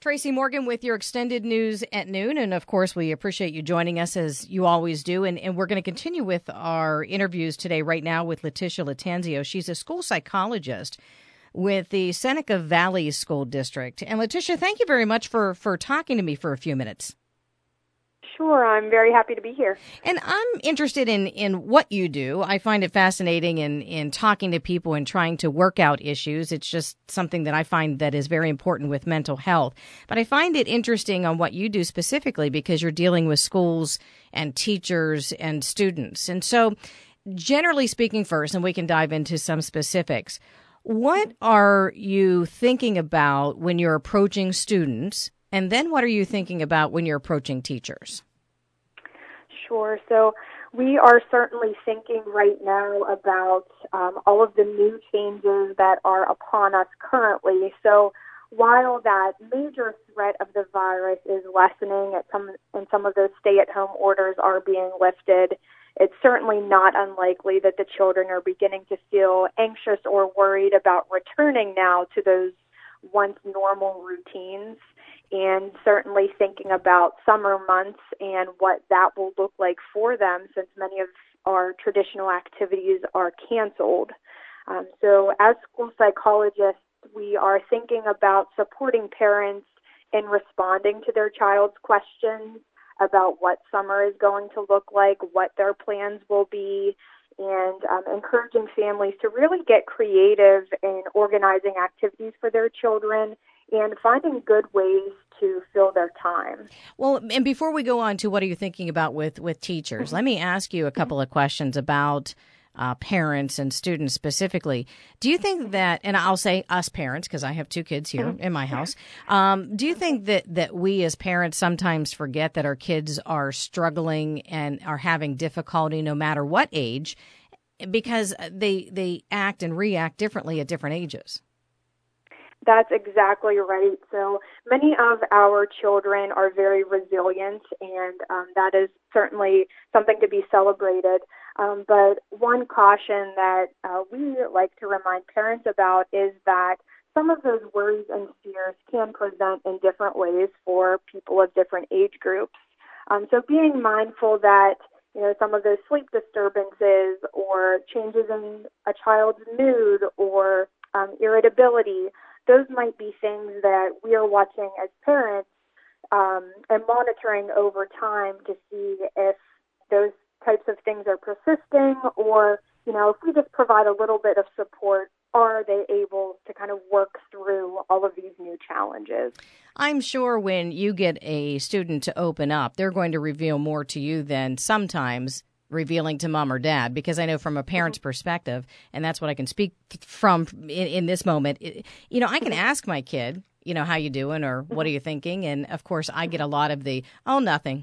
Tracy Morgan with your extended news at noon. And of course, we appreciate you joining us as you always do. And we're going to continue with our interviews today right now with Letitia Latanzio. She's a school psychologist with the Seneca Valley School District. And Letitia, thank you very much for talking to me for a few minutes. Sure, I'm very happy to be here. And I'm interested in what you do. I find it fascinating in talking to people and trying to work out issues. It's just something that I find that is very important with mental health. But I find it interesting on what you do specifically because you're dealing with schools and teachers and students. And so generally speaking first, and we can dive into some specifics, what are you thinking about when you're approaching students? And then what are you thinking about when you're approaching teachers? Sure. So we are certainly thinking right now about all of the new changes that are upon us currently. So while that major threat of the virus is lessening and some of those stay-at-home orders are being lifted, it's certainly not unlikely that the children are beginning to feel anxious or worried about returning now to those once normal routines, and certainly thinking about summer months and what that will look like for them since many of our traditional activities are canceled. So as school psychologists, we are thinking about supporting parents in responding to their child's questions about what summer is going to look like, what their plans will be, and encouraging families to really get creative in organizing activities for their children and finding good ways to fill their time. Well, and before we go on to what are you thinking about with teachers, let me ask you a couple of questions about parents and students specifically. Do you think that, and I'll say us parents, because I have two kids here in my house, do you think that we as parents sometimes forget that our kids are struggling and are having difficulty no matter what age because they act and react differently at different ages? That's exactly right. So many of our children are very resilient, and that is certainly something to be celebrated. But one caution that we like to remind parents about is that some of those worries and fears can present in different ways for people of different age groups. So being mindful that some of those sleep disturbances or changes in a child's mood or irritability, those might be things that we are watching as parents and monitoring over time to see if those types of things are persisting or, if we just provide a little bit of support, are they able to kind of work through all of these new challenges? I'm sure when you get a student to open up, they're going to reveal more to you than sometimes revealing to mom or dad, because I know from a parent's perspective, and that's what I can speak from in this moment, I can ask my kid, how you doing or what are you thinking? And of course I get a lot of the, oh, nothing.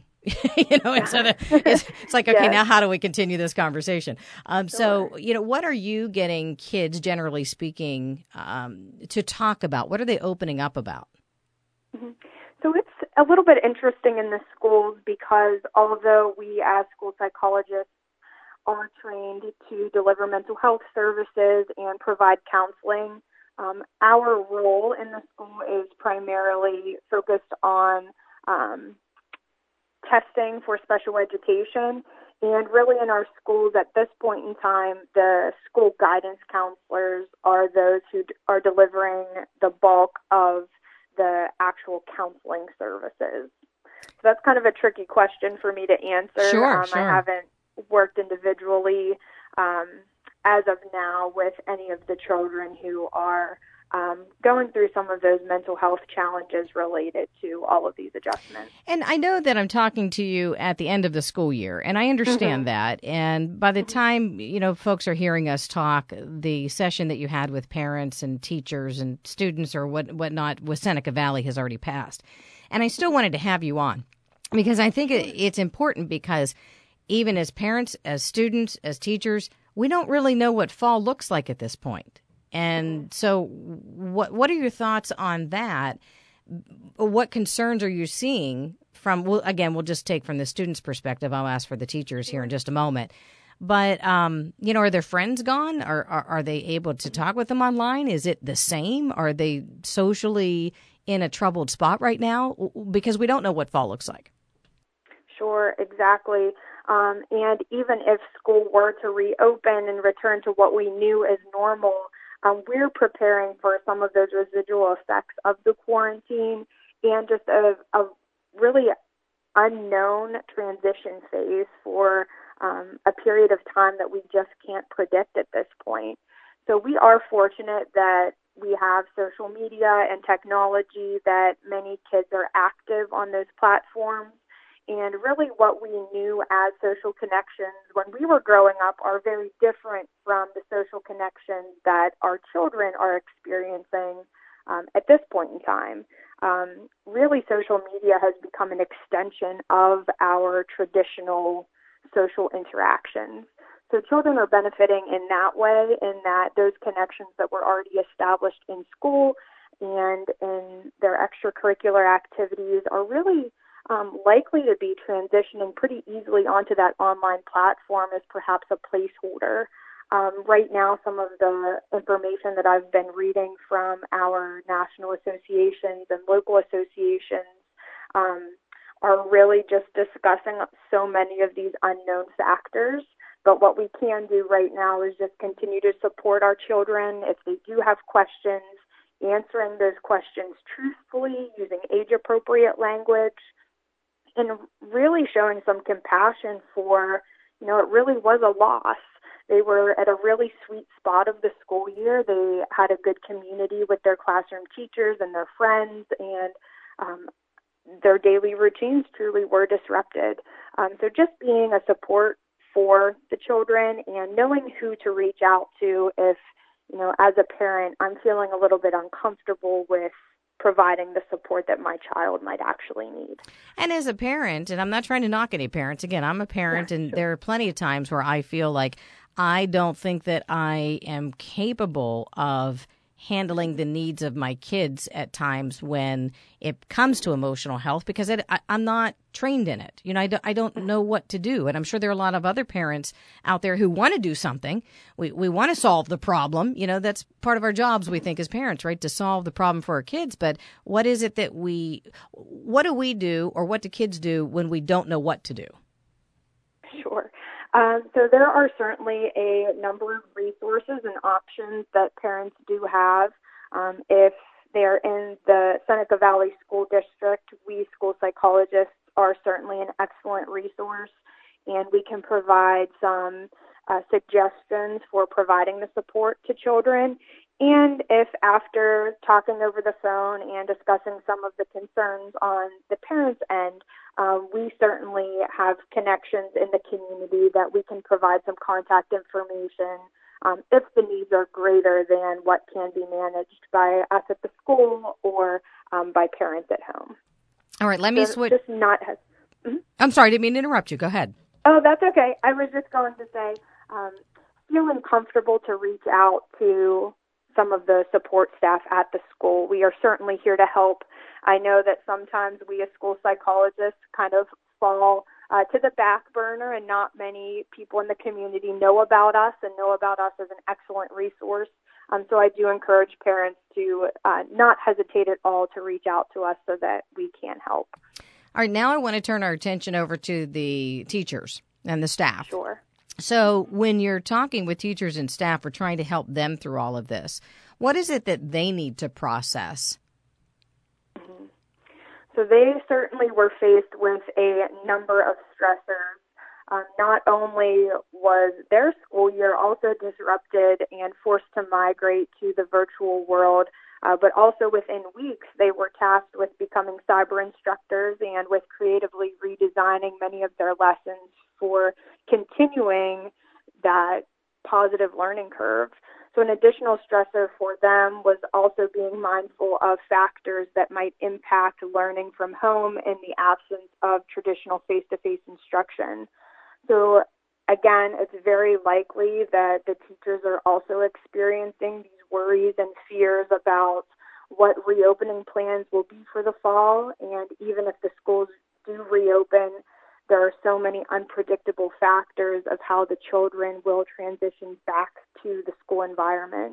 It's like, okay, Now how do we continue this conversation? So, what are you getting kids, generally speaking, to talk about? What are they opening up about? Mm-hmm. So it's a little bit interesting in the schools because although we as school psychologists are trained to deliver mental health services and provide counseling, our role in the school is primarily focused on testing for special education. And really in our schools at this point in time, the school guidance counselors are those who are delivering the bulk of the actual counseling services. So that's kind of a tricky question for me to answer. Sure. I haven't worked individually as of now with any of the children who are going through some of those mental health challenges related to all of these adjustments. And I know that I'm talking to you at the end of the school year, and I understand that. And by the time, folks are hearing us talk, the session that you had with parents and teachers and students or whatnot with Seneca Valley has already passed. And I still wanted to have you on because I think it's important because even as parents, as students, as teachers, we don't really know what fall looks like at this point. And so what are your thoughts on that? What concerns are you seeing from, well, again, we'll just take from the student's perspective. I'll ask for the teachers here in just a moment. But, are their friends gone? Are they able to talk with them online? Is it the same? Are they socially in a troubled spot right now because we don't know what fall looks like. Sure, exactly. And even if school were to reopen and return to what we knew as normal, we're preparing for some of those residual effects of the quarantine and just a really unknown transition phase for a period of time that we just can't predict at this point. So we are fortunate that we have social media and technology, that many kids are active on those platforms. And really what we knew as social connections when we were growing up are very different from the social connections that our children are experiencing at this point in time. Really, social media has become an extension of our traditional social interactions. So children are benefiting in that way, in that those connections that were already established in school and in their extracurricular activities are really likely to be transitioning pretty easily onto that online platform as perhaps a placeholder. Right now, some of the information that I've been reading from our national associations and local associations are really just discussing so many of these unknown factors. But what we can do right now is just continue to support our children. If they do have questions, answering those questions truthfully, using age-appropriate language, and really showing some compassion for, it really was a loss. They were at a really sweet spot of the school year. They had a good community with their classroom teachers and their friends, and their daily routines truly were disrupted. So just being a support for the children and knowing who to reach out to if, as a parent, I'm feeling a little bit uncomfortable with providing the support that my child might actually need. And as a parent, and I'm not trying to knock any parents, again, I'm a parent, and there are plenty of times where I feel like I don't think that I am capable of handling the needs of my kids at times when it comes to emotional health because I'm not trained in it. I don't know what to do. And I'm sure there are a lot of other parents out there who want to do something. We want to solve the problem. That's part of our jobs, we think, as parents, right, to solve the problem for our kids. But what is it that what do we do, or what do kids do when we don't know what to do? Sure. So there are certainly a number of resources and options that parents do have. If they're in the Seneca Valley School District, we school psychologists are certainly an excellent resource, and we can provide some suggestions for providing the support to children. And if after talking over the phone and discussing some of the concerns on the parents' end, we certainly have connections in the community that we can provide some contact information if the needs are greater than what can be managed by us at the school or by parents at home. All right, let me switch. I'm sorry, I didn't mean to interrupt you. Go ahead. Oh, that's okay. I was just going to say, feeling comfortable to reach out to some of the support staff at the school. We are certainly here to help. I know that sometimes we as school psychologists kind of fall to the back burner, and not many people in the community know about us and know about us as an excellent resource. So I do encourage parents to not hesitate at all to reach out to us so that we can help. All right, now I want to turn our attention over to the teachers and the staff. Sure. So when you're talking with teachers and staff, we're trying to help them through all of this. What is it that they need to process? Mm-hmm. So they certainly were faced with a number of stressors. Not only was their school year also disrupted and forced to migrate to the virtual world, but also within weeks they were tasked with becoming cyber instructors and with creatively redesigning many of their lessons for continuing that positive learning curve. So an additional stressor for them was also being mindful of factors that might impact learning from home in the absence of traditional face-to-face instruction. So again, it's very likely that the teachers are also experiencing these worries and fears about what reopening plans will be for the fall. And even if the schools do reopen, there are so many unpredictable factors of how the children will transition back to the school environment.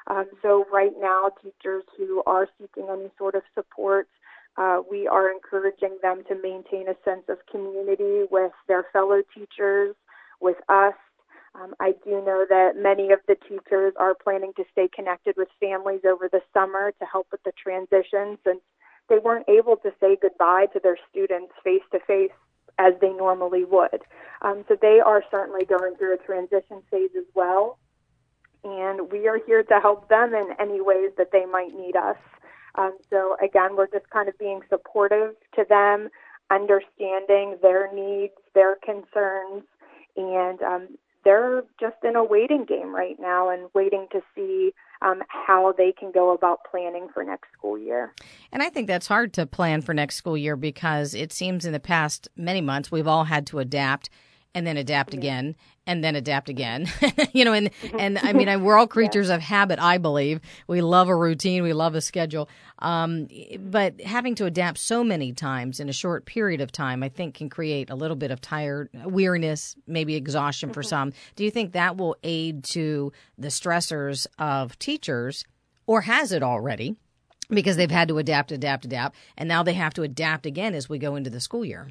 So right now, teachers who are seeking any sort of support, we are encouraging them to maintain a sense of community with their fellow teachers, with us. I do know that many of the teachers are planning to stay connected with families over the summer to help with the transition, since they weren't able to say goodbye to their students face-to-face as they normally would. So they are certainly going through a transition phase as well, and we are here to help them in any ways that they might need us. So again, we're just kind of being supportive to them, understanding their needs, their concerns, and they're just in a waiting game right now and waiting to see how they can go about planning for next school year. And I think that's hard to plan for next school year because it seems in the past many months we've all had to adapt and then adapt again and then adapt again. And I mean, we're all creatures of habit, I believe. We love a routine. We love a schedule. But having to adapt so many times in a short period of time, I think can create a little bit of weariness, maybe exhaustion for some. Do you think that will aid to the stressors of teachers, or has it already? Because they've had to adapt, and now they have to adapt again as we go into the school year.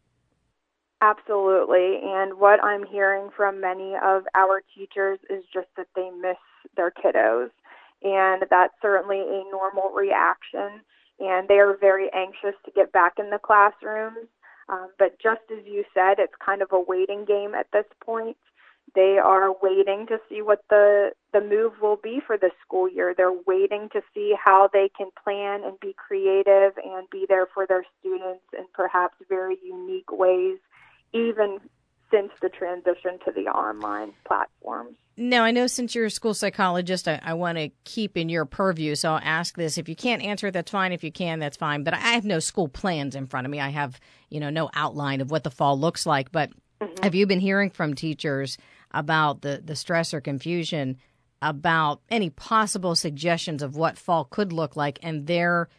Absolutely. And what I'm hearing from many of our teachers is just that they miss their kiddos. And that's certainly a normal reaction. And they are very anxious to get back in the classrooms. But just as you said, it's kind of a waiting game at this point. They are waiting to see what the move will be for the school year. They're waiting to see how they can plan and be creative and be there for their students in perhaps very unique ways, even since the transition to the online platforms. Now, I know since you're a school psychologist, I want to keep in your purview, so I'll ask this. If you can't answer it, that's fine. If you can, that's fine. But I have no school plans in front of me. I have, no outline of what the fall looks like. But have you been hearing from teachers about the stress or confusion about any possible suggestions of what fall could look like, and they're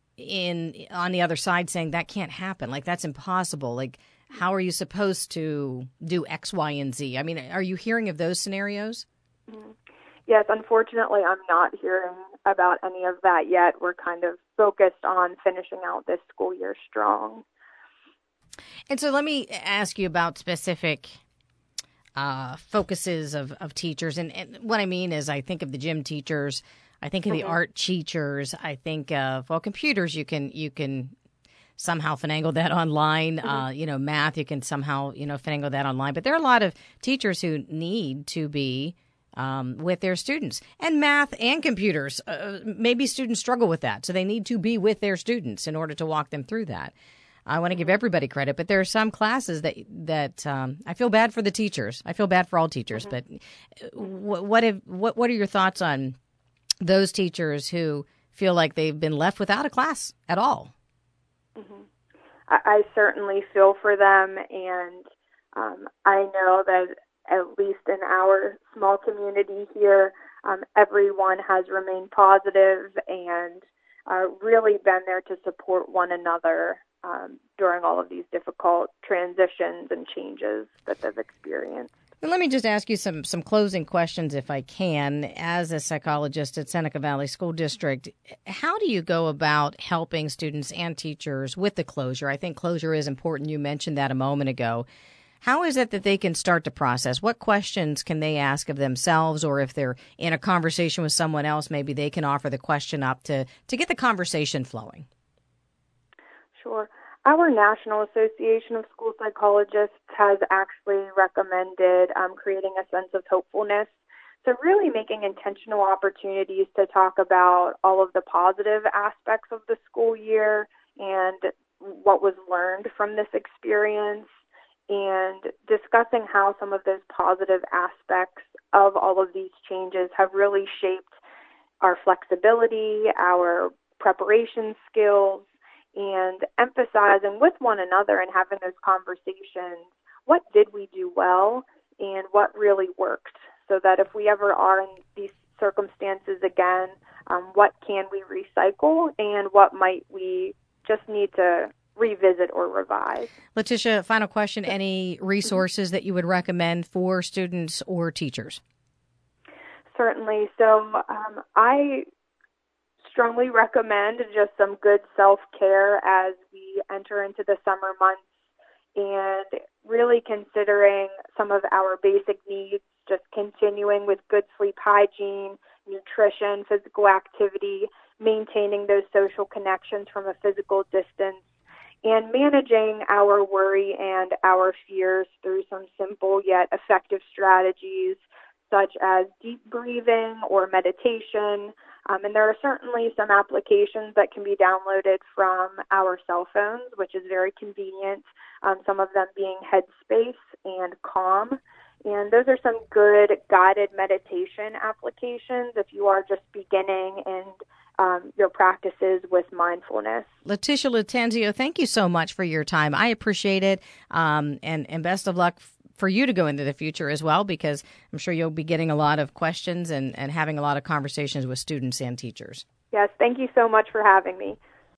on the other side saying that can't happen, like that's impossible, like how are you supposed to do X, Y, and Z? I mean, are you hearing of those scenarios? Yes, unfortunately, I'm not hearing about any of that yet. We're kind of focused on finishing out this school year strong. And so let me ask you about specific focuses of teachers. And what I mean is I think of the gym teachers, I think of the art teachers, I think of, computers, you can somehow finagle that online. Math, you can somehow, finagle that online. But there are a lot of teachers who need to be with their students. And math and computers, maybe students struggle with that. So they need to be with their students in order to walk them through that. I want to give everybody credit, but there are some classes that I feel bad for the teachers. I feel bad for all teachers. But what are your thoughts on those teachers who feel like they've been left without a class at all? I certainly feel for them, and I know that at least in our small community here, everyone has remained positive and really been there to support one another during all of these difficult transitions and changes that they've experienced. And let me just ask you some closing questions, if I can. As a psychologist at Seneca Valley School District, how do you go about helping students and teachers with the closure? I think closure is important. You mentioned that a moment ago. How is it that they can start to process? What questions can they ask of themselves, or if they're in a conversation with someone else, maybe they can offer the question up to get the conversation flowing? Sure. Our National Association of School Psychologists has actually recommended creating a sense of hopefulness. So really making intentional opportunities to talk about all of the positive aspects of the school year and what was learned from this experience, and discussing how some of those positive aspects of all of these changes have really shaped our flexibility, our preparation skills, and emphasizing with one another and having those conversations, what did we do well and what really worked, so that if we ever are in these circumstances again, what can we recycle and what might we just need to revisit or revise. Letitia, final question, any resources that you would recommend for students or teachers? Certainly. So I strongly recommend just some good self-care as we enter into the summer months and really considering some of our basic needs, just continuing with good sleep hygiene, nutrition, physical activity, maintaining those social connections from a physical distance, and managing our worry and our fears through some simple yet effective strategies such as deep breathing or meditation. And there are certainly some applications that can be downloaded from our cell phones, which is very convenient, some of them being Headspace and Calm. And those are some good guided meditation applications if you are just beginning in your practices with mindfulness. Letitia Lattanzio, thank you so much for your time. I appreciate it, and best of luck for you to go into the future as well, because I'm sure you'll be getting a lot of questions and having a lot of conversations with students and teachers. Yes, thank you so much for having me.